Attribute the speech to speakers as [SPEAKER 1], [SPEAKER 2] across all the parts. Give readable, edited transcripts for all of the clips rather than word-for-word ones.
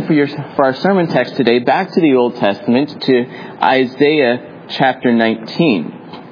[SPEAKER 1] for our sermon text today back to the Old Testament, to Isaiah chapter 19.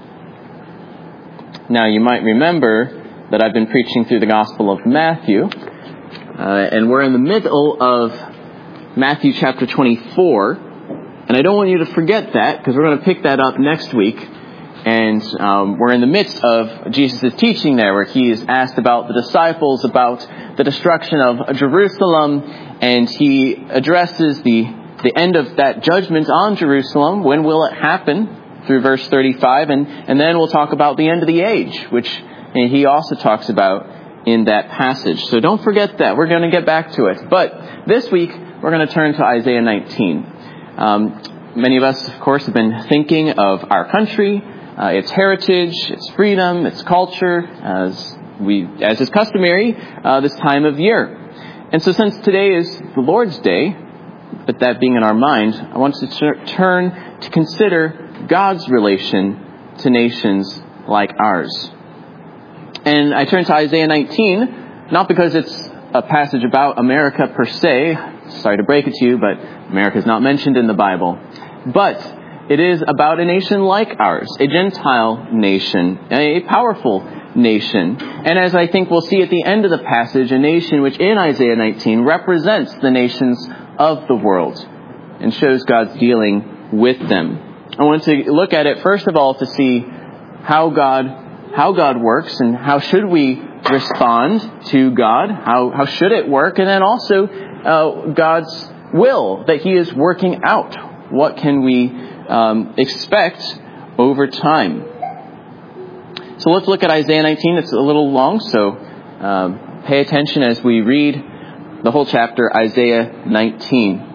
[SPEAKER 1] Now, you might remember that I've been preaching through the Gospel of Matthew, and we're in the middle of Matthew chapter 24, and I don't want you to forget that, because we're going to pick that up next week. And we're in the midst of Jesus' teaching there, where he is asked about the disciples, about the destruction of Jerusalem, and he addresses the end of that judgment on Jerusalem. When will it happen? Through verse 35, and then we'll talk about the end of the age, which he also talks about in that passage. So don't forget that. We're going to get back to it. But this week, we're going to turn to Isaiah 19. Many of us, of course, have been thinking of our country, its heritage, its freedom, its culture, as is customary this time of year. And so since today is the Lord's Day, with that being in our mind, I want to turn to consider God's relation to nations like ours. And I turn to Isaiah 19, not because it's a passage about America per se. Sorry to break it to you, but America is not mentioned in the Bible. But it is about a nation like ours, a Gentile nation, a powerful nation. And as I think we'll see at the end of the passage, a nation which in Isaiah 19 represents the nations of the world and shows God's dealing with them. I want to look at it, first of all, to see how God works and how should we respond to God, how should it work, and then also God's will that he is working out. What can we expect over time? So let's look at Isaiah 19. It's a little long, so pay attention as we read the whole chapter, Isaiah 19.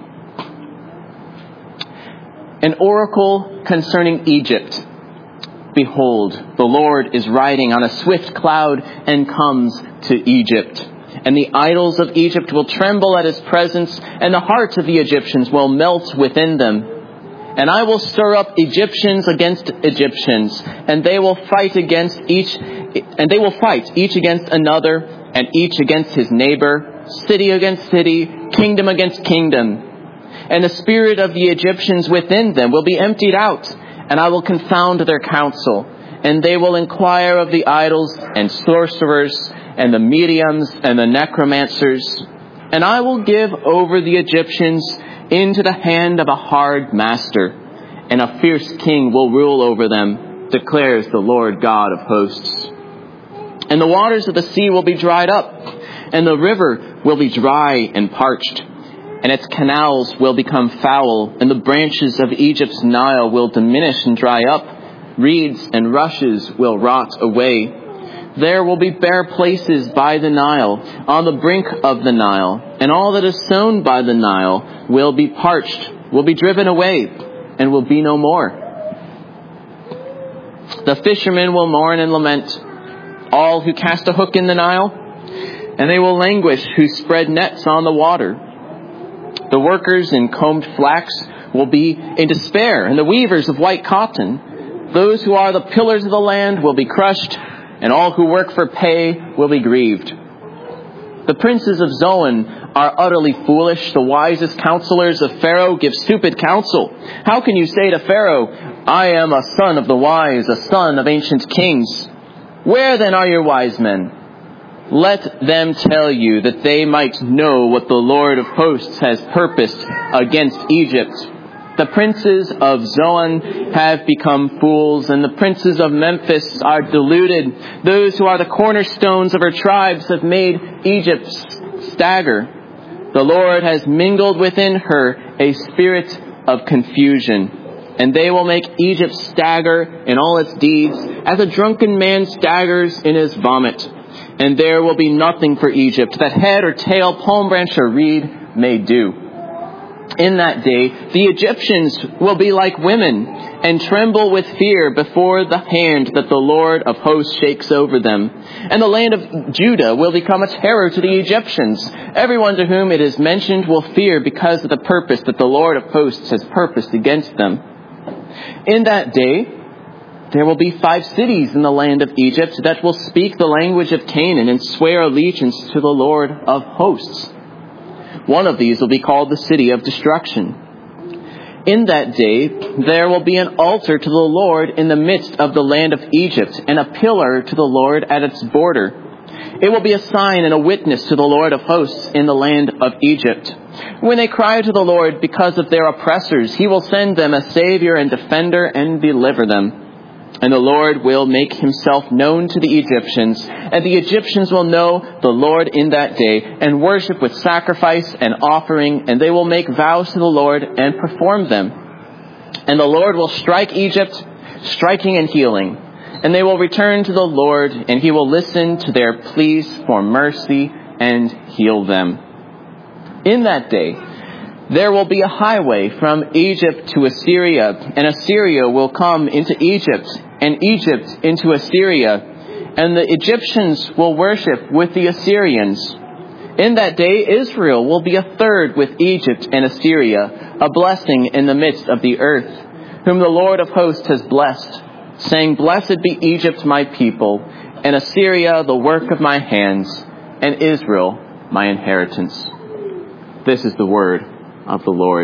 [SPEAKER 1] An oracle concerning Egypt. Behold, the Lord is riding on a swift cloud and comes to Egypt. And the idols of Egypt will tremble at his presence, and the hearts of the Egyptians will melt within them. And I will stir up Egyptians against Egyptians, and they will fight each against another, and each against his neighbor, city against city, kingdom against kingdom. And the spirit of the Egyptians within them will be emptied out, and I will confound their counsel. And they will inquire of the idols and sorcerers and the mediums and the necromancers. And I will give over the Egyptians into the hand of a hard master, and a fierce king will rule over them, declares the Lord God of hosts. And the waters of the sea will be dried up, and the river will be dry and parched. And its canals will become foul, and the branches of Egypt's Nile will diminish and dry up. Reeds and rushes will rot away. There will be bare places by the Nile, on the brink of the Nile, and all that is sown by the Nile will be parched, will be driven away, and will be no more. The fishermen will mourn and lament, all who cast a hook in the Nile, and they will languish who spread nets on the water. The workers in combed flax will be in despair, and the weavers of white cotton. Those who are the pillars of the land will be crushed, and all who work for pay will be grieved. The princes of Zoan are utterly foolish. The wisest counselors of Pharaoh give stupid counsel. How can you say to Pharaoh, I am a son of the wise, a son of ancient kings? Where then are your wise men? Let them tell you, that they might know what the Lord of hosts has purposed against Egypt. The princes of Zoan have become fools, and the princes of Memphis are deluded. Those who are the cornerstones of her tribes have made Egypt stagger. The Lord has mingled within her a spirit of confusion, and they will make Egypt stagger in all its deeds, as a drunken man staggers in his vomit. And there will be nothing for Egypt that head or tail, palm branch or reed may do. In that day, the Egyptians will be like women and tremble with fear before the hand that the Lord of hosts shakes over them. And the land of Judah will become a terror to the Egyptians. Everyone to whom it is mentioned will fear because of the purpose that the Lord of hosts has purposed against them. In that day, there will be 5 cities in the land of Egypt that will speak the language of Canaan and swear allegiance to the Lord of hosts. One of these will be called the City of Destruction. In that day there will be an altar to the Lord in the midst of the land of Egypt, and a pillar to the Lord at its border. It will be a sign and a witness to the Lord of hosts in the land of Egypt. When they cry to the Lord because of their oppressors, he will send them a Savior and defender and deliver them. And the Lord will make himself known to the Egyptians, and the Egyptians will know the Lord in that day, and worship with sacrifice and offering, and they will make vows to the Lord and perform them. And the Lord will strike Egypt, striking and healing, and they will return to the Lord, and he will listen to their pleas for mercy and heal them. In that day, there will be a highway from Egypt to Assyria, and Assyria will come into Egypt, and Egypt into Assyria, and the Egyptians will worship with the Assyrians. In that day, Israel will be a third with Egypt and Assyria, a blessing in the midst of the earth, whom the Lord of hosts has blessed, saying, Blessed be Egypt, my people, and Assyria, the work of my hands, and Israel, my inheritance. This is the word of the Lord.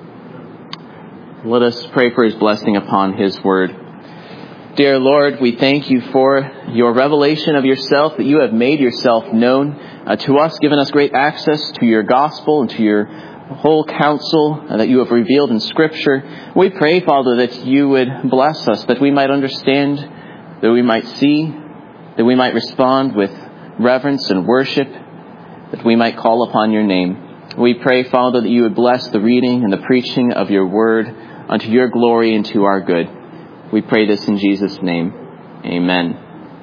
[SPEAKER 1] Let us pray for his blessing upon his word. Dear Lord, we thank you for your revelation of yourself, that you have made yourself known to us, given us great access to your gospel and to your whole counsel that you have revealed in Scripture. We pray, Father, that you would bless us, that we might understand, that we might see, that we might respond with reverence and worship, that we might call upon your name. We pray, Father, that you would bless the reading and the preaching of your word unto your glory and to our good. We pray this in Jesus' name. Amen.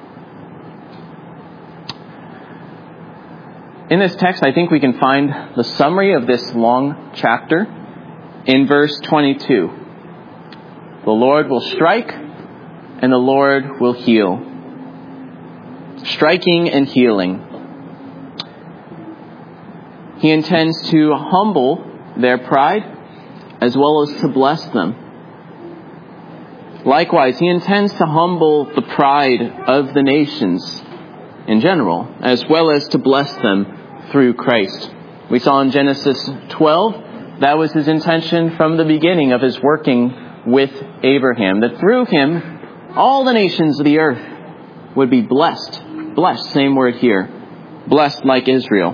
[SPEAKER 1] In this text, I think we can find the summary of this long chapter in verse 22. The Lord will strike, and the Lord will heal. Striking and healing. He intends to humble their pride as well as to bless them. Likewise, he intends to humble the pride of the nations in general, as well as to bless them through Christ. We saw in Genesis 12, that was his intention from the beginning of his working with Abraham, that through him, all the nations of the earth would be blessed. Blessed, same word here. Blessed like Israel.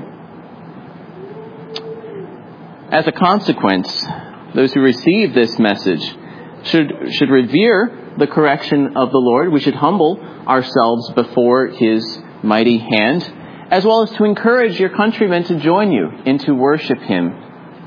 [SPEAKER 1] As a consequence, those who receive this message should revere the correction of the Lord. We should humble ourselves before his mighty hand, as well as to encourage your countrymen to join you and to worship him.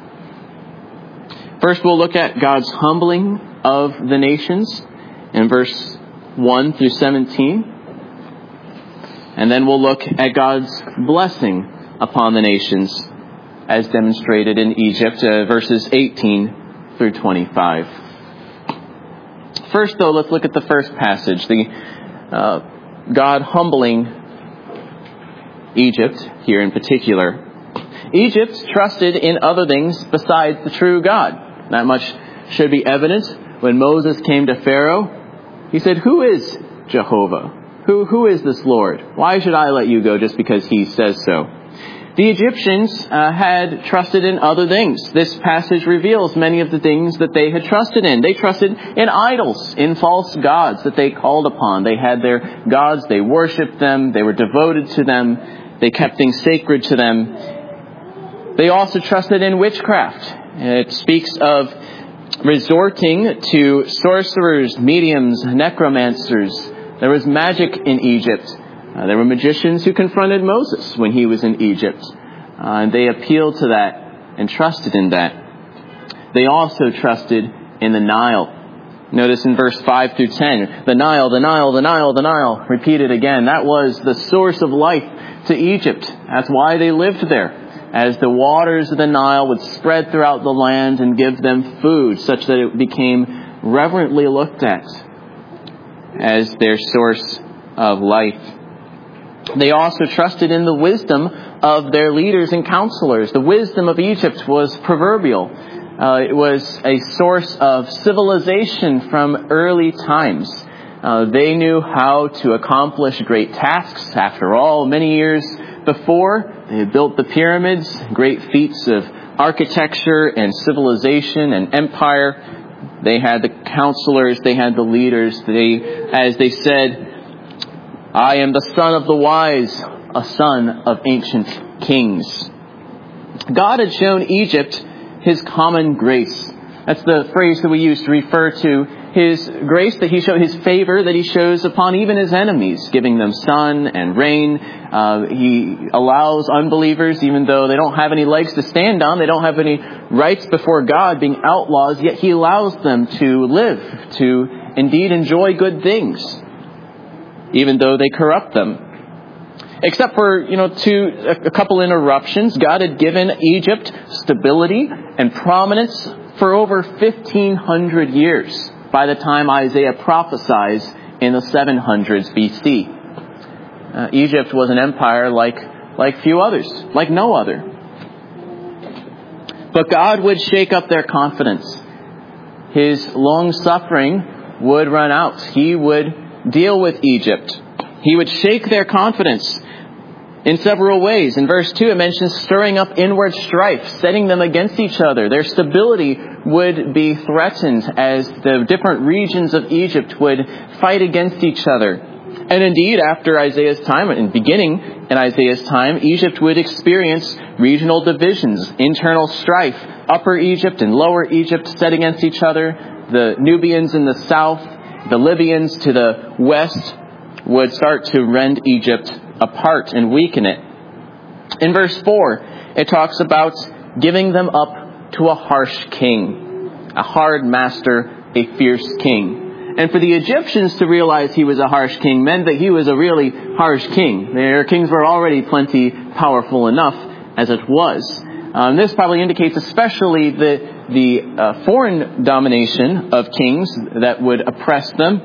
[SPEAKER 1] First, we'll look at God's humbling of the nations in verse 1 through 17. And then we'll look at God's blessing upon the nations as demonstrated in Egypt, verses 18 through 25. First, though, let's look at the first passage, the God humbling Egypt here in particular. Egypt trusted in other things besides the true God. That much should be evident. When Moses came to Pharaoh, he said, Who is Jehovah? Who is this Lord? Why should I let you go just because he says so? The Egyptians had trusted in other things. This passage reveals many of the things that they had trusted in. They trusted in idols, in false gods that they called upon. They had their gods, they worshipped them, they were devoted to them, they kept things sacred to them. They also trusted in witchcraft. It speaks of resorting to sorcerers, mediums, necromancers. There was magic in Egypt. There were magicians who confronted Moses when he was in Egypt. And they appealed to that and trusted in that. They also trusted in the Nile. Notice in verse 5 through 10, the Nile, the Nile, the Nile, the Nile, repeated again. That was the source of life to Egypt. That's why they lived there, as the waters of the Nile would spread throughout the land and give them food, such that it became reverently looked at as their source of life. They also trusted in the wisdom of their leaders and counselors. The wisdom of Egypt was proverbial. It was a source of civilization from early times. They knew how to accomplish great tasks. After all, many years before. They had built the pyramids, great feats of architecture and civilization and empire. They had the counselors, they had the leaders. As they said, I am the son of the wise, a son of ancient kings. God had shown Egypt His common grace. That's the phrase that we use to refer to His grace that He showed, His favor that He shows upon even His enemies, giving them sun and rain. He allows unbelievers, even though they don't have any legs to stand on, they don't have any rights before God, being outlaws, yet He allows them to live, to indeed enjoy good things, even though they corrupt them. Except for, a couple interruptions, God had given Egypt stability and prominence for over 1,500 years by the time Isaiah prophesies in the 700s BC. Egypt was an empire like few others, like no other. But God would shake up their confidence. His long-suffering would run out. He would deal with Egypt. He would shake their confidence in several ways. In verse 2, it mentions stirring up inward strife, setting them against each other. Their stability would be threatened as the different regions of Egypt would fight against each other. And indeed, after Isaiah's time, and beginning in Isaiah's time, Egypt would experience regional divisions, internal strife. Upper Egypt and Lower Egypt set against each other. The Nubians in the south, the Libyans to the west would start to rend Egypt apart and weaken it. In verse 4, it talks about giving them up to a harsh king, a hard master, a fierce king. And for the Egyptians to realize he was a harsh king meant that he was a really harsh king. Their kings were already plenty powerful enough as it was. This probably indicates especially the foreign domination of kings that would oppress them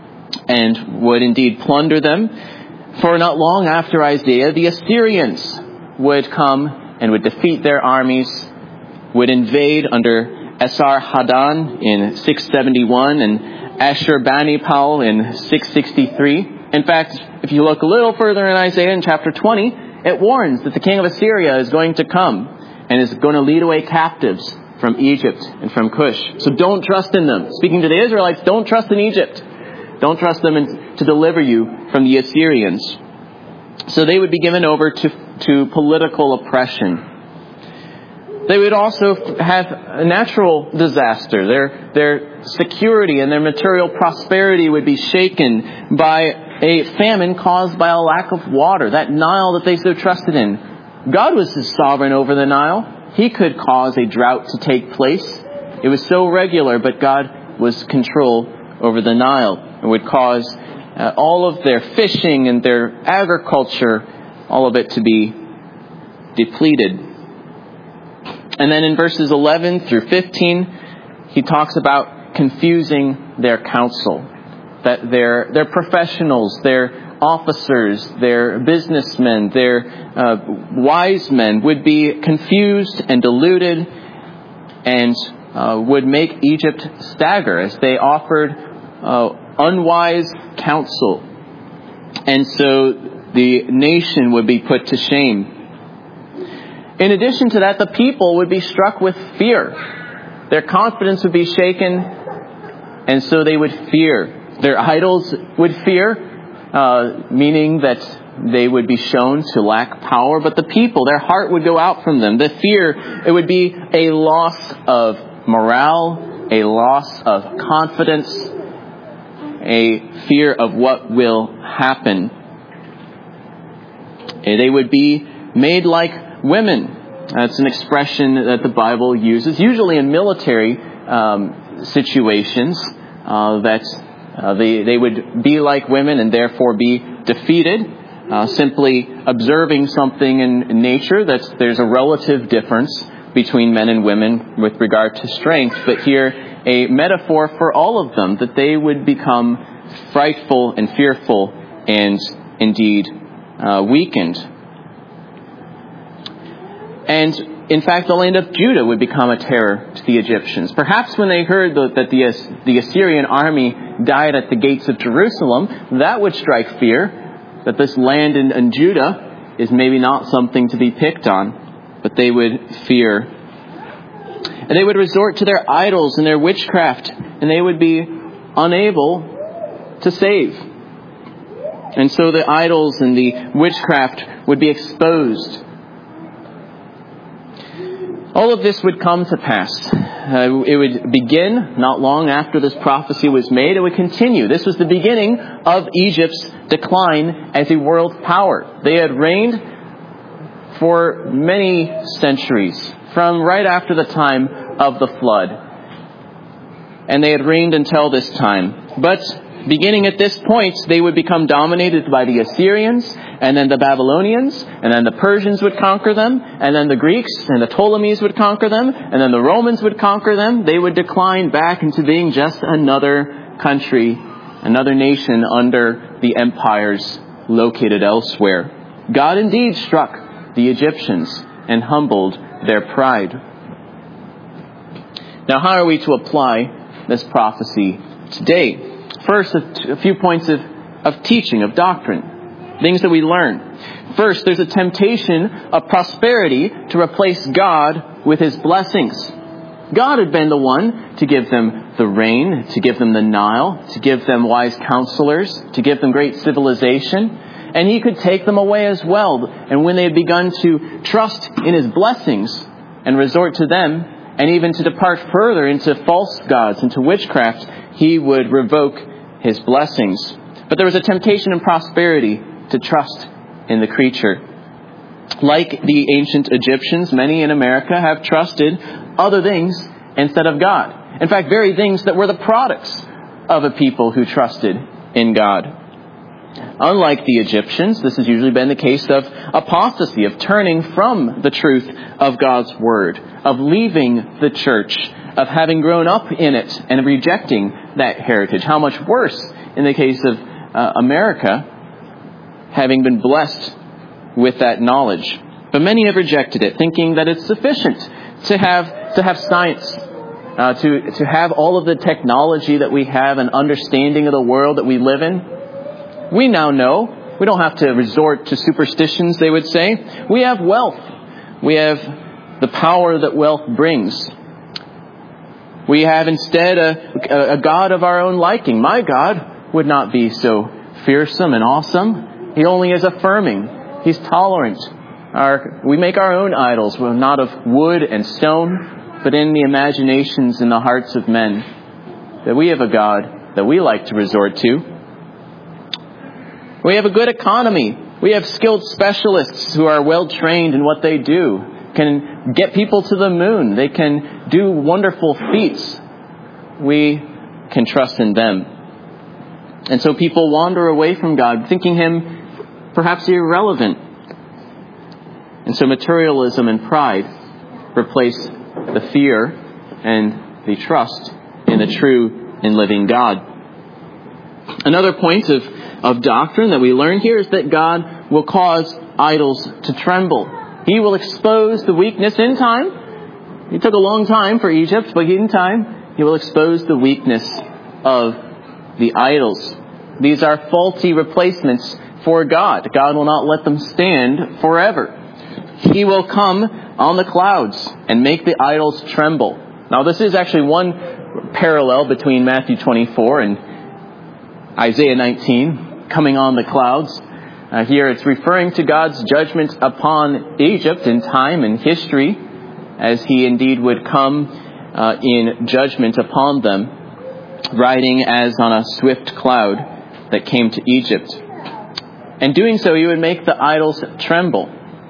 [SPEAKER 1] and would indeed plunder them. For not long after Isaiah, the Assyrians would come and would defeat their armies, would invade under Esarhaddon in 671 and Ashurbanipal in 663. In fact, if you look a little further in Isaiah in chapter 20, it warns that the king of Assyria is going to come and is going to lead away captives from Egypt and from Cush. So don't trust in them. Speaking to the Israelites, don't trust in Egypt. Don't trust them to deliver you from the Assyrians. So they would be given over to political oppression. They would also have a natural disaster. Their security and their material prosperity would be shaken by a famine caused by a lack of water. That Nile that they so trusted in. God was sovereign over the Nile. He could cause a drought to take place. It was so regular, but God was control over the Nile. It would cause all of their fishing and their agriculture, all of it to be depleted. And then in verses 11 through 15, he talks about confusing their counsel. That their professionals, their officers, their businessmen, their wise men would be confused and deluded and would make Egypt stagger as they offered unwise counsel. And so the nation would be put to shame. In addition to that, the people would be struck with fear. Their confidence would be shaken, and so they would fear. Their idols would fear, meaning that they would be shown to lack power. But the people, their heart would go out from them. The fear, it would be a loss of morale, a loss of confidence, a fear of what will happen. They would be made like women. That's an expression that the Bible uses, usually in military situations, that they would be like women and therefore be defeated. Simply observing something in nature, that there's a relative difference between men and women with regard to strength. But here, a metaphor for all of them, that they would become frightful and fearful and indeed weakened. And in fact, the land of Judah would become a terror to the Egyptians. Perhaps when they heard that the Assyrian army died at the gates of Jerusalem, that would strike fear, that this land in Judah is maybe not something to be picked on, but they would fear. And they would resort to their idols and their witchcraft, and they would be unable to save. And so the idols and the witchcraft would be exposed. All of this would come to pass. It would begin not long after this prophecy was made. It would continue. This was the beginning of Egypt's decline as a world power. They had reigned for many centuries, from right after the time of the flood. And they had reigned until this time. But beginning at this point, they would become dominated by the Assyrians, and then the Babylonians, and then the Persians would conquer them, and then the Greeks and the Ptolemies would conquer them, and then the Romans would conquer them. They would decline back into being just another country, another nation under the empires located elsewhere. God indeed struck the Egyptians and humbled their pride. Now, how are we to apply this prophecy today? First, a few points of teaching, of doctrine, things that we learn. First, there's a temptation of prosperity to replace God with His blessings. God had been the one to give them the rain, to give them the Nile, to give them wise counselors, to give them great civilization. And He could take them away as well. And when they had begun to trust in His blessings and resort to them, and even to depart further into false gods, into witchcraft, He would revoke His blessings. But there was a temptation in prosperity to trust in the creature. Like the ancient Egyptians, many in America have trusted other things instead of God. In fact, very things that were the products of a people who trusted in God. Unlike the Egyptians, this has usually been the case of apostasy, of turning from the truth of God's Word, of leaving the church, of having grown up in it and rejecting that heritage. How much worse in the case of America, having been blessed with that knowledge. But many have rejected it, thinking that it's sufficient to have science, to have all of the technology that we have, an understanding of the world that we live in. We now know. We don't have to resort to superstitions, they would say. We have wealth. We have the power that wealth brings. We have instead a God of our own liking. My God would not be so fearsome and awesome. He only is affirming. He's tolerant. We make our own idols, well, not of wood and stone, but in the imaginations and the hearts of men. That we have a God that we like to resort to. We have a good economy. We have skilled specialists who are well trained in what they do, can get people to the moon. They can do wonderful feats. We can trust in them. And so people wander away from God, thinking Him perhaps irrelevant. And so materialism and pride replace the fear and the trust in the true and living God. Another point of doctrine that we learn here is that God will cause idols to tremble. He will expose the weakness in time. It took a long time for Egypt, but in time, He will expose the weakness of the idols. These are faulty replacements for God. God will not let them stand forever. He will come on the clouds and make the idols tremble. Now, this is actually one parallel between Matthew 24 and Isaiah 19, coming on the clouds. Here it's referring to God's judgment upon Egypt in time and history, as He indeed would come in judgment upon them, riding as on a swift cloud that came to Egypt. And doing so, He would make the idols tremble.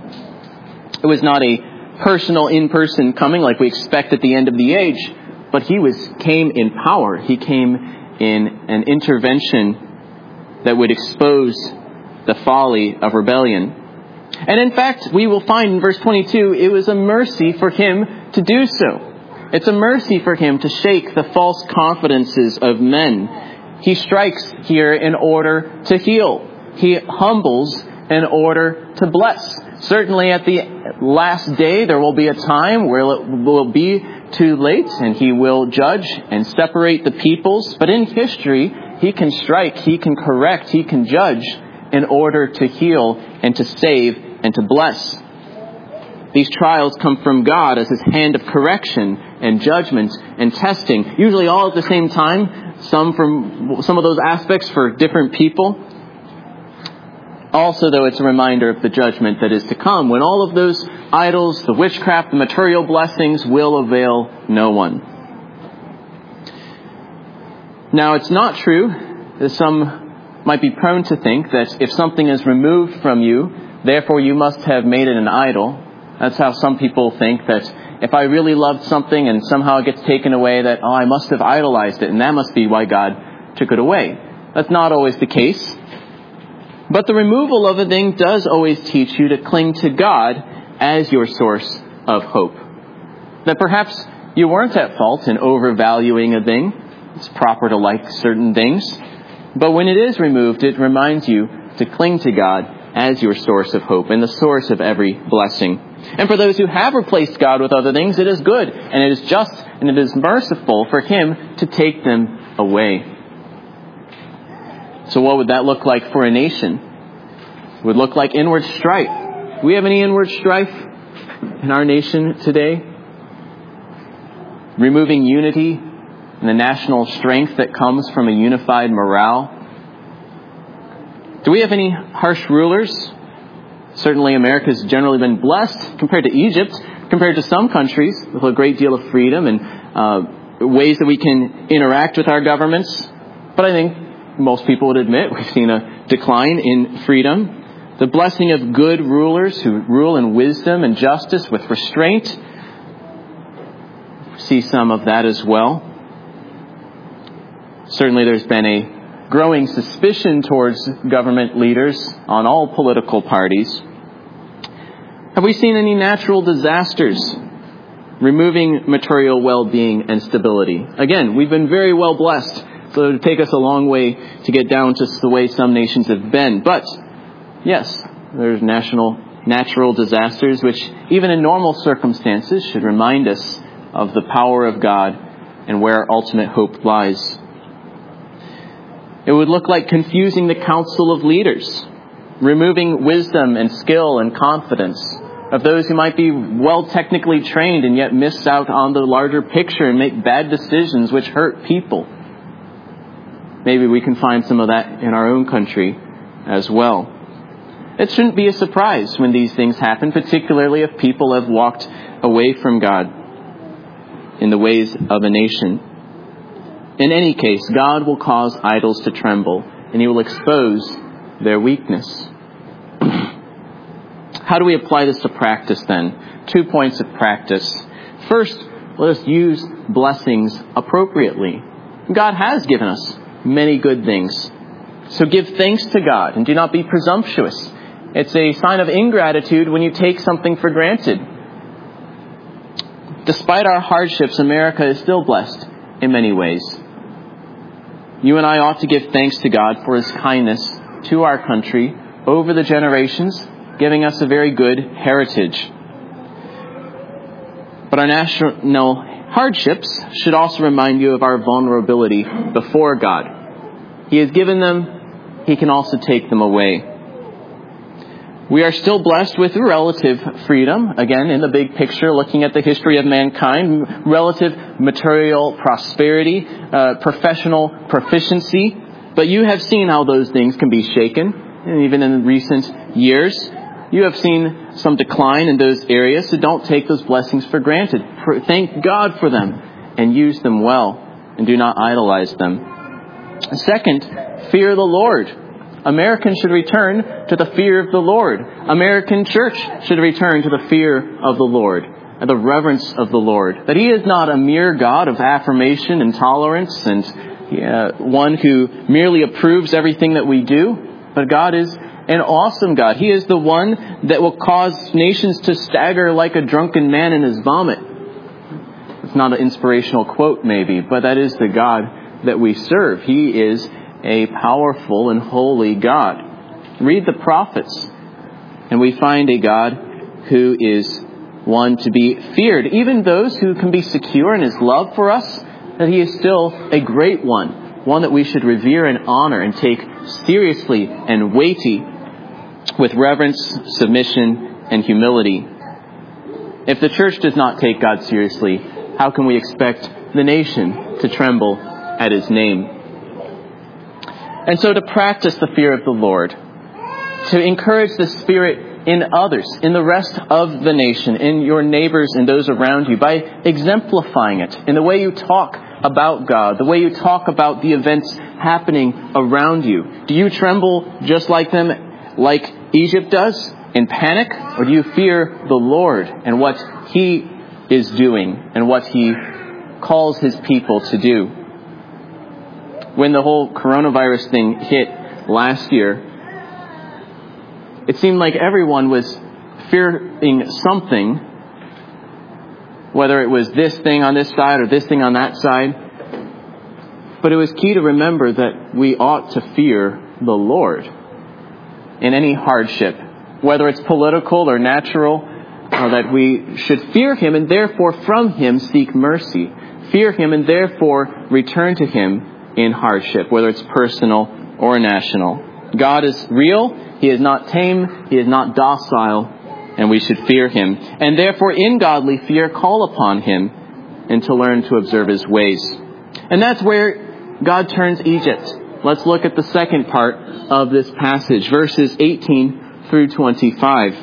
[SPEAKER 1] It was not a personal, in-person coming like we expect at the end of the age, but He came in power. He came in an intervention that would expose the folly of rebellion. And in fact, we will find in verse 22, it was a mercy for Him to do so. It's a mercy for Him to shake the false confidences of men. He strikes here in order to heal. He humbles in order to bless. Certainly at the last day, there will be a time where it will be too late and He will judge and separate the peoples. But in history, He can strike, He can correct, He can judge in order to heal and to save and to bless. These trials come from God as His hand of correction and judgment and testing, usually all at the same time, some of those aspects for different people. Also, though, it's a reminder of the judgment that is to come, when all of those idols, the witchcraft, the material blessings will avail no one. Now, it's not true that some might be prone to think that if something is removed from you, therefore you must have made it an idol. That's how some people think, that if I really loved something and somehow it gets taken away, that, I must have idolized it, and that must be why God took it away. That's not always the case. But the removal of a thing does always teach you to cling to God as your source of hope. That perhaps you weren't at fault in overvaluing a thing. It's proper to like certain things. But when it is removed, it reminds you to cling to God as your source of hope and the source of every blessing. And for those who have replaced God with other things, it is good and it is just and it is merciful for Him to take them away. So what would that look like for a nation? It would look like inward strife. Do we have any inward strife in our nation today? Removing unity and the national strength that comes from a unified morale. Do we have any harsh rulers? Certainly America's generally been blessed compared to Egypt, compared to some countries with a great deal of freedom and ways that we can interact with our governments. But I think most people would admit we've seen a decline in freedom. The blessing of good rulers who rule in wisdom and justice with restraint. See some of that as well. Certainly there's been a growing suspicion towards government leaders on all political parties. Have we seen any natural disasters removing material well-being and stability? Again, we've been very well blessed. So it would take us a long way to get down to the way some nations have been. But, yes, there's natural disasters, which even in normal circumstances should remind us of the power of God and where our ultimate hope lies. It would look like confusing the council of leaders, removing wisdom and skill and confidence of those who might be well technically trained and yet miss out on the larger picture and make bad decisions which hurt people. Maybe we can find some of that in our own country as well. It shouldn't be a surprise when these things happen, particularly if people have walked away from God in the ways of a nation. In any case, God will cause idols to tremble, and He will expose their weakness. How do we apply this to practice then? 2 points of practice. First, let us use blessings appropriately. God has given us many good things. So give thanks to God and do not be presumptuous. It's a sign of ingratitude when you take something for granted. Despite our hardships, America is still blessed in many ways. You and I ought to give thanks to God for His kindness to our country over the generations, giving us a very good heritage. But our national hardships should also remind you of our vulnerability before God. He has given them, He can also take them away. We are still blessed with relative freedom. Again, in the big picture, looking at the history of mankind, relative material prosperity, professional proficiency. But you have seen how those things can be shaken. And even in recent years, you have seen some decline in those areas. So don't take those blessings for granted. Thank God for them and use them well and do not idolize them. Second, fear the Lord. Americans should return to the fear of the Lord. American church should return to the fear of the Lord and the reverence of the Lord. That He is not a mere God of affirmation and tolerance and one who merely approves everything that we do. But God is an awesome God. He is the one that will cause nations to stagger like a drunken man in his vomit. It's not an inspirational quote maybe, but that is the God that we serve. He is a powerful and holy God. Read the prophets, and we find a God who is one to be feared. Even those who can be secure in His love for us, that He is still a great one that we should revere and honor and take seriously and weighty. with reverence, submission, and humility. If the church does not take God seriously, how can we expect the nation to tremble at his name? And so to practice the fear of the Lord, to encourage the Spirit in others, in the rest of the nation, in your neighbors and those around you, by exemplifying it in the way you talk about God, the way you talk about the events happening around you. Do you tremble just like them, like Egypt does, in panic? Or do you fear the Lord and what he is doing and what he calls his people to do? When the whole coronavirus thing hit last year, it seemed like everyone was fearing something, whether it was this thing on this side or this thing on that side. But it was key to remember that we ought to fear the Lord in any hardship, whether it's political or natural, or that we should fear him and therefore from him seek mercy. Fear him and therefore return to him in hardship, whether it's personal or national. God is real. He is not tame. He is not docile. And we should fear him. And therefore, in godly fear, call upon him and to learn to observe his ways. And that's where God turns Egypt. Let's look at the second part of this passage, verses 18 through 25.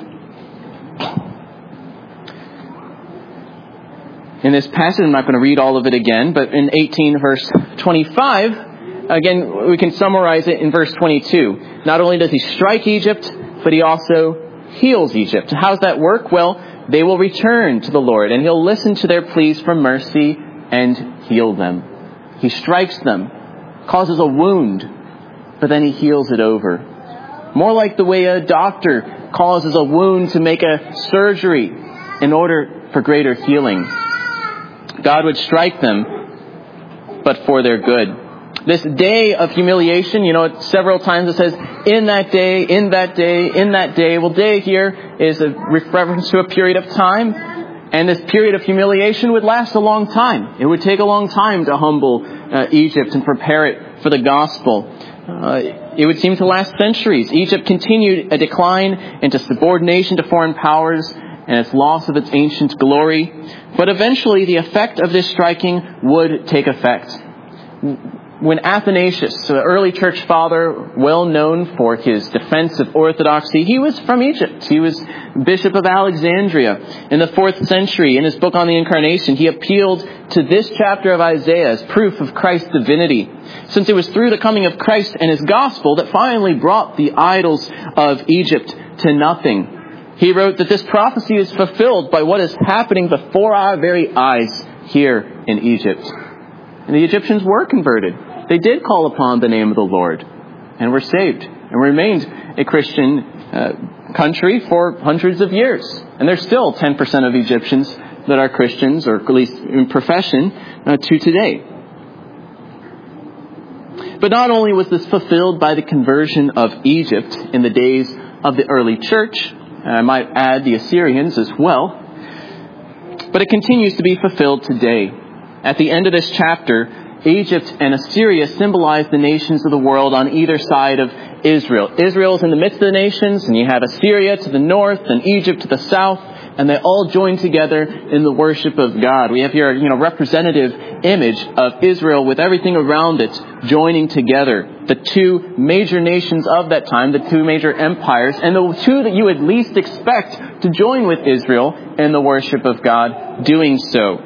[SPEAKER 1] In this passage, I'm not going to read all of it again, but in 18 verse 25, again, we can summarize it in verse 22. Not only does he strike Egypt, but he also heals Egypt. How does that work? Well, they will return to the Lord, and he'll listen to their pleas for mercy and heal them. He strikes them, causes a wound, but then he heals it over. More like the way a doctor causes a wound to make a surgery in order for greater healing. God would strike them, but for their good. This day of humiliation, several times it says, in that day, in that day, in that day. Well, day here is a reference to a period of time. And this period of humiliation would last a long time. It would take a long time to humble Egypt and prepare it for the gospel. It would seem to last centuries. Egypt continued a decline into subordination to foreign powers and its loss of its ancient glory. But eventually the effect of this striking would take effect. When Athanasius, the early church father, well known for his defense of orthodoxy, he was from Egypt. He was Bishop of Alexandria in the 4th century. In his book on the Incarnation, he appealed to this chapter of Isaiah as proof of Christ's divinity, since it was through the coming of Christ and his gospel that finally brought the idols of Egypt to nothing. He wrote that this prophecy is fulfilled by what is happening before our very eyes here in Egypt. And the Egyptians were converted. They did call upon the name of the Lord and were saved and remained a Christian country for hundreds of years. And there's still 10% of Egyptians that are Christians, or at least in profession, to today. But not only was this fulfilled by the conversion of Egypt in the days of the early church, I might add the Assyrians as well, but it continues to be fulfilled today. At the end of this chapter, Egypt and Assyria symbolize the nations of the world on either side of Israel. Israel is in the midst of the nations, and you have Assyria to the north and Egypt to the south, and they all join together in the worship of God. We have here a representative image of Israel with everything around it joining together. The two major nations of that time, the two major empires, and the two that you would least expect to join with Israel in the worship of God, doing so.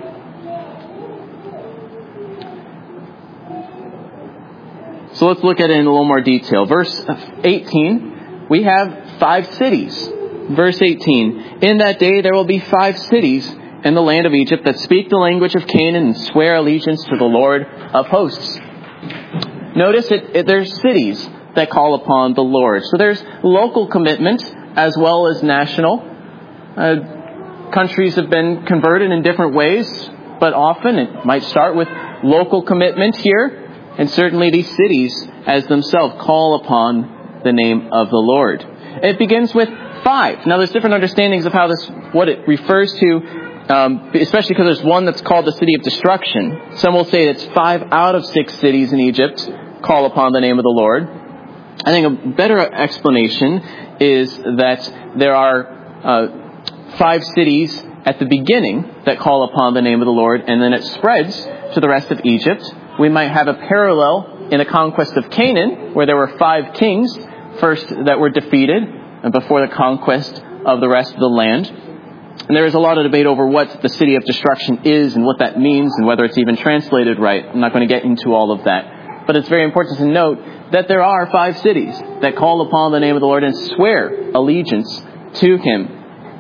[SPEAKER 1] So let's look at it in a little more detail. Verse 18, we have 5 cities. Verse 18, in that day there will be 5 cities in the land of Egypt that speak the language of Canaan and swear allegiance to the Lord of hosts. Notice there's cities that call upon the Lord. So there's local commitment as well as national. Countries have been converted in different ways, but often it might start with local commitment here. And certainly these cities as themselves call upon the name of the Lord. It begins with 5. Now there's different understandings of what it refers to, especially because there's one that's called the city of destruction. Some will say it's 5 out of 6 cities in Egypt call upon the name of the Lord. I think a better explanation is that there are 5 cities at the beginning that call upon the name of the Lord, and then it spreads to the rest of Egypt. We might have a parallel in the conquest of Canaan, where there were 5 kings first that were defeated and before the conquest of the rest of the land. And there is a lot of debate over what the city of destruction is and what that means and whether it's even translated right. I'm not going to get into all of that. But it's very important to note that there are 5 cities that call upon the name of the Lord and swear allegiance to Him.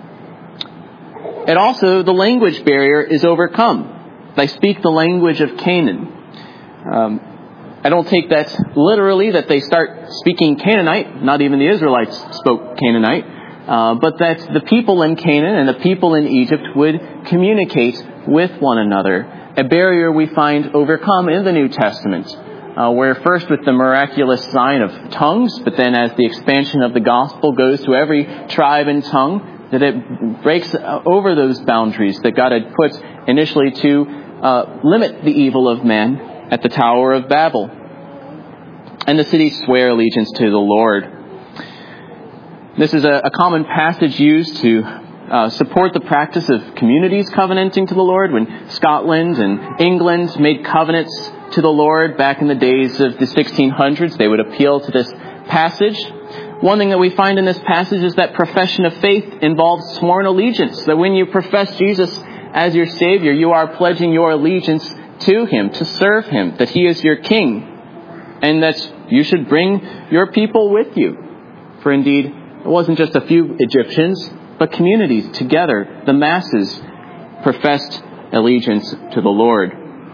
[SPEAKER 1] And also, the language barrier is overcome. They speak the language of Canaan. I don't take that literally, that they start speaking Canaanite. Not even the Israelites spoke Canaanite. But that the people in Canaan and the people in Egypt would communicate with one another. A barrier we find overcome in the New Testament, where first with the miraculous sign of tongues, but then as the expansion of the gospel goes to every tribe and tongue, that it breaks over those boundaries that God had put initially to limit the evil of man at the Tower of Babel. And the cities swear allegiance to the Lord. This is a common passage used to support the practice of communities covenanting to the Lord. When Scotland and England made covenants to the Lord back in the days of the 1600s, they would appeal to this passage. One thing that we find in this passage is that profession of faith involves sworn allegiance. That when you profess Jesus as your Savior, you are pledging your allegiance to Him, to serve Him, that He is your King, and that you should bring your people with you. For indeed, it wasn't just a few Egyptians, but communities together, the masses, professed allegiance to the Lord.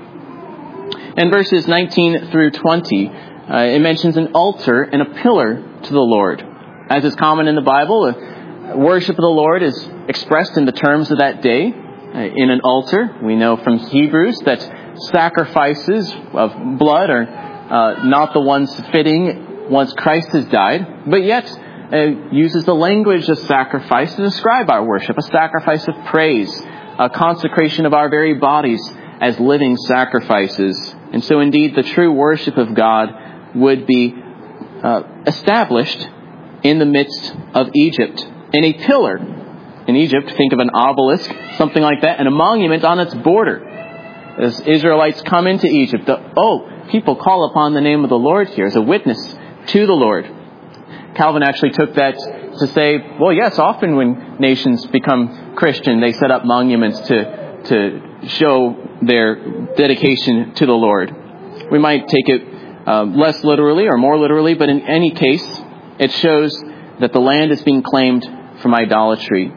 [SPEAKER 1] In verses 19 through 20, it mentions an altar and a pillar to the Lord. As is common in the Bible, worship of the Lord is expressed in the terms of that day in an altar. We know from Hebrews that sacrifices of blood are not the ones fitting once Christ has died, but yet uses the language of sacrifice to describe our worship, a sacrifice of praise, a consecration of our very bodies as living sacrifices. And so indeed the true worship of God would be established in the midst of Egypt. In a pillar in Egypt, think of an obelisk, something like that, and a monument on its border. As Israelites come into Egypt, people call upon the name of the Lord here as a witness to the Lord. Calvin actually took that to say, well, yes, often when nations become Christian, they set up monuments to show their dedication to the Lord. We might take it less literally or more literally, but in any case, it shows that the land is being claimed from idolatry.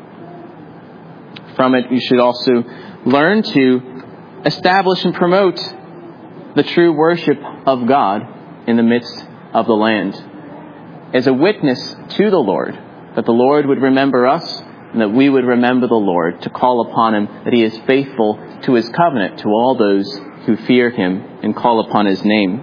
[SPEAKER 1] From it, you should also learn to establish and promote the true worship of God in the midst of the land as a witness to the Lord, that the Lord would remember us and that we would remember the Lord, to call upon Him, that He is faithful to His covenant to all those who fear Him and call upon His name.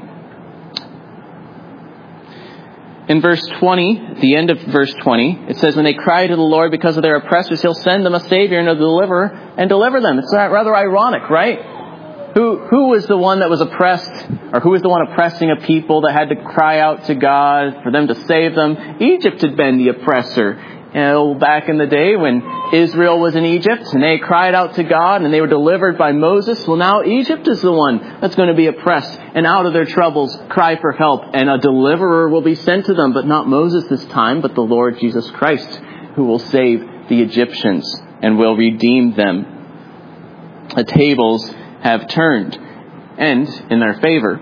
[SPEAKER 1] In verse 20, at the end of verse 20, it says, when they cry to the Lord because of their oppressors, He'll send them a Savior and a deliverer and deliver them. It's rather ironic, right? Who was the one that was oppressed, or who was the one oppressing a people that had to cry out to God for them to save them? Egypt had been the oppressor. Back in the day when Israel was in Egypt and they cried out to God and they were delivered by Moses, well, now Egypt is the one that's going to be oppressed and out of their troubles cry for help, and a deliverer will be sent to them, but not Moses this time, but the Lord Jesus Christ, who will save the Egyptians and will redeem them. The tables have turned, and in their favor.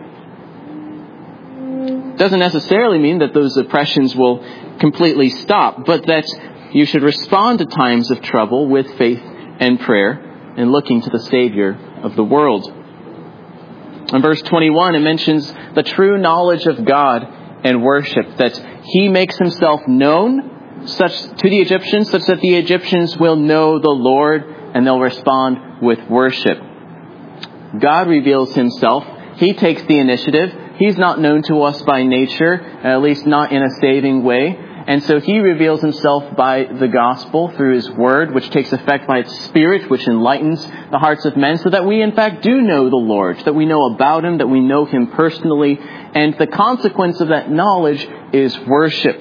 [SPEAKER 1] Doesn't necessarily mean that those oppressions will completely stop, but that you should respond to times of trouble with faith and prayer and looking to the Savior of the world. In verse 21, it mentions the true knowledge of God and worship, that He makes Himself known to the Egyptians, such that the Egyptians will know the Lord and they'll respond with worship. God reveals Himself. He takes the initiative. He's not known to us by nature, at least not in a saving way. And so he reveals himself by the gospel through his word, which takes effect by its Spirit, which enlightens the hearts of men, so that we in fact do know the Lord, that we know about him, that we know him personally. And the consequence of that knowledge is worship.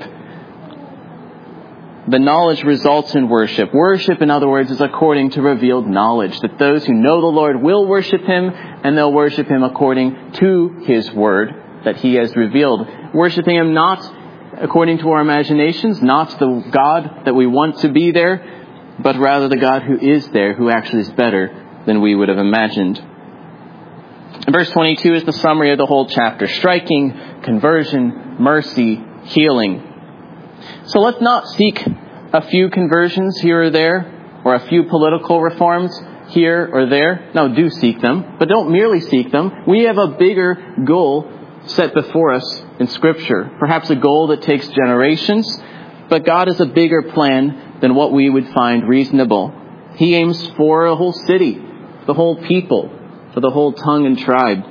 [SPEAKER 1] The knowledge results in worship. Worship, in other words, is according to revealed knowledge, that those who know the Lord will worship him, and they'll worship him according to his word that he has revealed. Worshiping him not according to our imaginations, not the God that we want to be there, but rather the God who is there, who actually is better than we would have imagined. And verse 22 is the summary of the whole chapter. Striking, conversion, mercy, healing. So let's not seek a few conversions here or there, or a few political reforms here or there. No, do seek them, but don't merely seek them. We have a bigger goal set before us in Scripture. Perhaps a goal that takes generations, but God has a bigger plan than what we would find reasonable. He aims for a whole city, the whole people, for the whole tongue and tribe.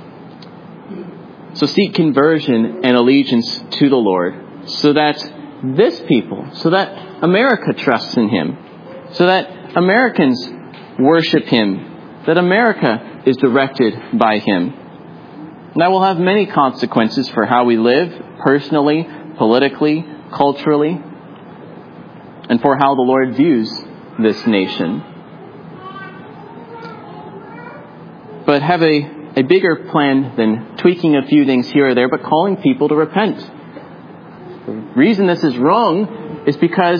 [SPEAKER 1] So seek conversion and allegiance to the Lord, so that this people, so that America trusts in him, so that Americans worship him, that America is directed by him. And that will have many consequences for how we live, personally, politically, culturally, and for how the Lord views this nation. But have a bigger plan than tweaking a few things here or there, but calling people to repent. The reason this is wrong is because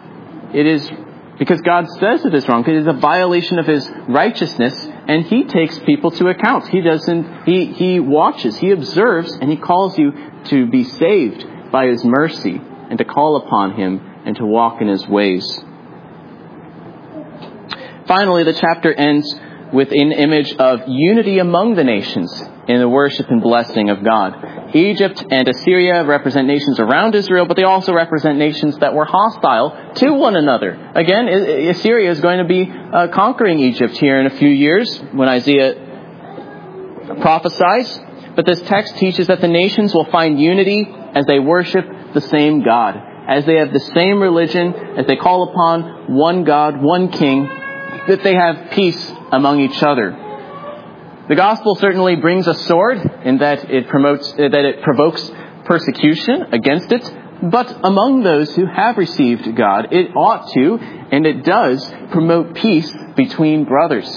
[SPEAKER 1] God says it is wrong. It is a violation of his righteousness, and he takes people to account. He watches, he observes, and he calls you to be saved by his mercy and to call upon him and to walk in his ways. Finally, the chapter ends with an image of unity among the nations in the worship and blessing of God. Egypt and Assyria represent nations around Israel, but they also represent nations that were hostile to one another. Again, Assyria is going to be conquering Egypt here in a few years when Isaiah prophesies. But this text teaches that the nations will find unity as they worship the same God, as they have the same religion, as they call upon one God, one King, that they have peace among each other. The gospel certainly brings a sword in that it provokes persecution against it, but among those who have received God, it ought to, and it does, promote peace between brothers.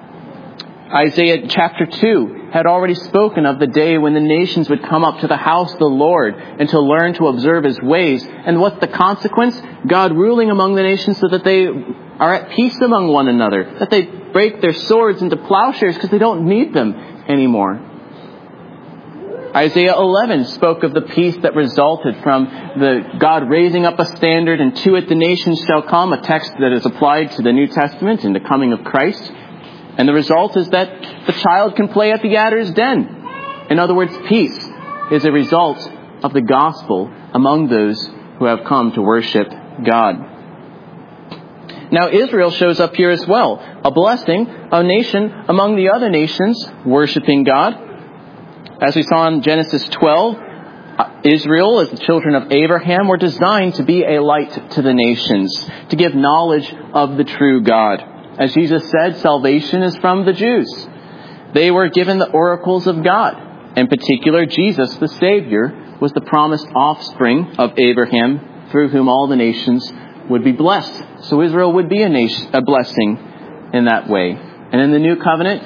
[SPEAKER 1] Isaiah chapter 2 had already spoken of the day when the nations would come up to the house of the Lord and to learn to observe his ways. And what's the consequence? God ruling among the nations so that they are at peace among one another, that they break their swords into plowshares because they don't need them anymore. Isaiah 11 spoke of the peace that resulted from the God raising up a standard, and to it the nations shall come, a text that is applied to the New Testament in the coming of Christ. And the result is that the child can play at the adder's den. In other words, peace is a result of the gospel among those who have come to worship God. Now Israel shows up here as well, a blessing, a nation among the other nations worshiping God. As we saw in Genesis 12, Israel, as the children of Abraham, were designed to be a light to the nations, to give knowledge of the true God. As Jesus said, salvation is from the Jews. They were given the oracles of God. In particular, Jesus, the Savior, was the promised offspring of Abraham, through whom all the nations would be blessed. So Israel would be a blessing in that way. And in the new covenant,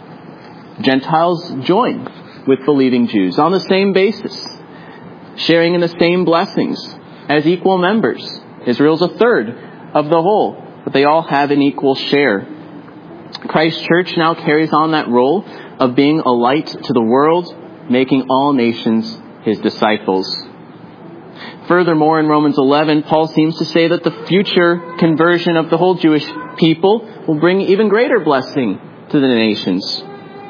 [SPEAKER 1] Gentiles join with believing Jews on the same basis, sharing in the same blessings as equal members. Israel's a third of the whole, but they all have an equal share. Christ Church now carries on that role of being a light to the world, making all nations his disciples. Furthermore, in Romans 11, Paul seems to say that the future conversion of the whole Jewish people will bring even greater blessing to the nations.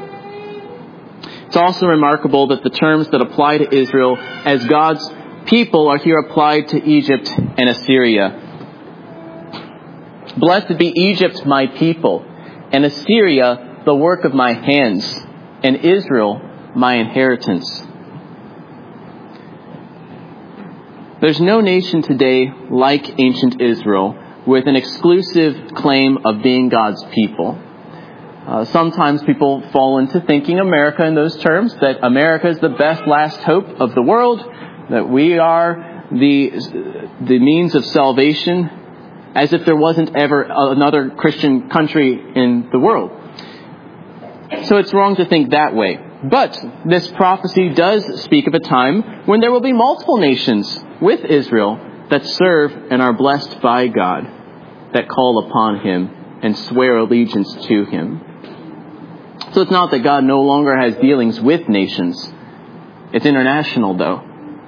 [SPEAKER 1] It's also remarkable that the terms that apply to Israel as God's people are here applied to Egypt and Assyria. Blessed be Egypt, my people, and Assyria, the work of my hands, and Israel, my inheritance. There's no nation today like ancient Israel with an exclusive claim of being God's people. Sometimes people fall into thinking America in those terms, that America is the best last hope of the world, that we are the means of salvation, as if there wasn't ever another Christian country in the world. So it's wrong to think that way. But this prophecy does speak of a time when there will be multiple nations with Israel that serve and are blessed by God, that call upon Him and swear allegiance to Him. So it's not that God no longer has dealings with nations. It's international, though.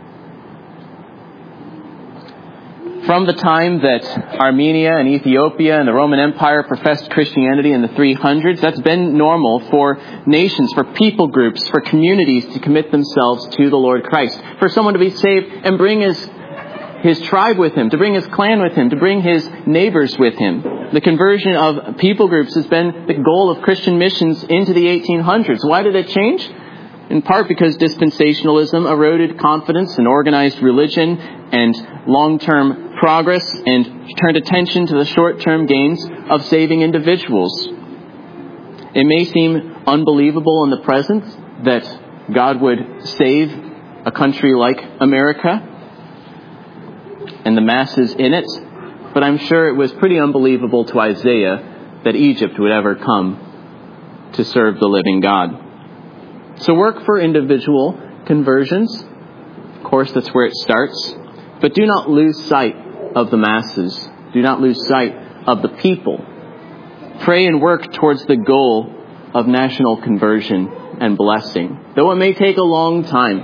[SPEAKER 1] From the time that Armenia and Ethiopia and the Roman Empire professed Christianity in the 300s, that's been normal for nations, for people groups, for communities to commit themselves to the Lord Christ. For someone to be saved and bring his tribe with him, to bring his clan with him, to bring his neighbors with him. The conversion of people groups has been the goal of Christian missions into the 1800s. Why did it change? In part because dispensationalism eroded confidence in organized religion and long-term progress and turned attention to the short-term gains of saving individuals. It may seem unbelievable in the present that God would save a country like America and the masses in it, but I'm sure it was pretty unbelievable to Isaiah that Egypt would ever come to serve the living God. So work for individual conversions. Of course, that's where it starts. But do not lose sight of the masses. Do not lose sight of the people. Pray and work towards the goal of national conversion and blessing, though it may take a long time.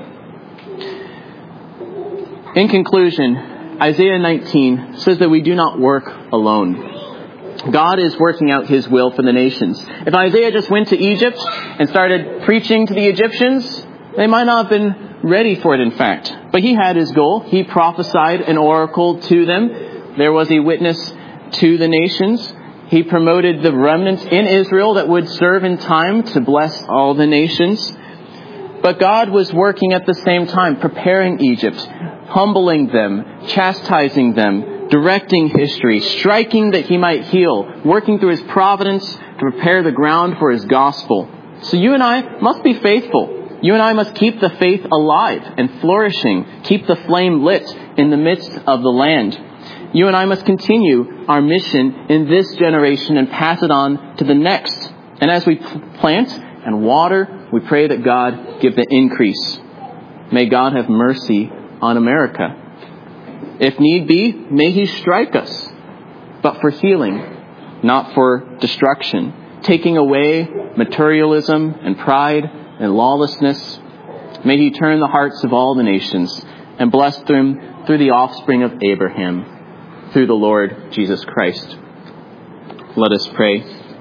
[SPEAKER 1] In conclusion, Isaiah 19 says that we do not work alone. God is working out His will for the nations. If Isaiah just went to Egypt and started preaching to the Egyptians, they might not have been ready for it, in fact. But he had his goal. He prophesied an oracle to them. There was a witness to the nations. He promoted the remnant in Israel that would serve in time to bless all the nations. But God was working at the same time, preparing Egypt, humbling them, chastising them, directing history, striking that He might heal, working through His providence to prepare the ground for His gospel. So you and I must be faithful. You and I must keep the faith alive and flourishing, keep the flame lit in the midst of the land. You and I must continue our mission in this generation and pass it on to the next. And as we plant and water, we pray that God give the increase. May God have mercy on America. If need be, may He strike us, but for healing, not for destruction, taking away materialism and pride and lawlessness. May He turn the hearts of all the nations and bless them through the offspring of Abraham, through the Lord Jesus Christ. Let us pray.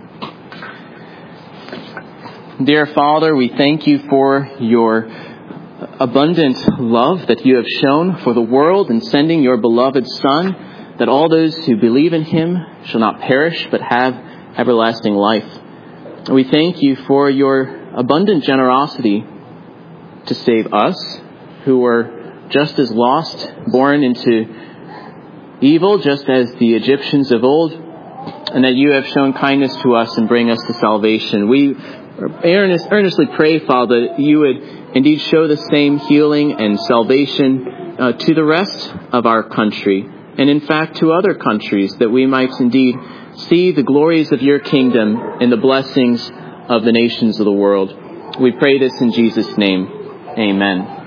[SPEAKER 1] Dear Father, we thank You for Your abundant love that You have shown for the world in sending Your beloved Son, that all those who believe in Him shall not perish but have everlasting life. We thank You for Your abundant generosity to save us, who were just as lost, born into evil, just as the Egyptians of old, and that You have shown kindness to us and bring us to salvation. We earnestly pray, Father, that You would indeed show the same healing and salvation to the rest of our country, and in fact to other countries, that we might indeed see the glories of Your kingdom and the blessings of the nations of the world. We pray this in Jesus' name. Amen.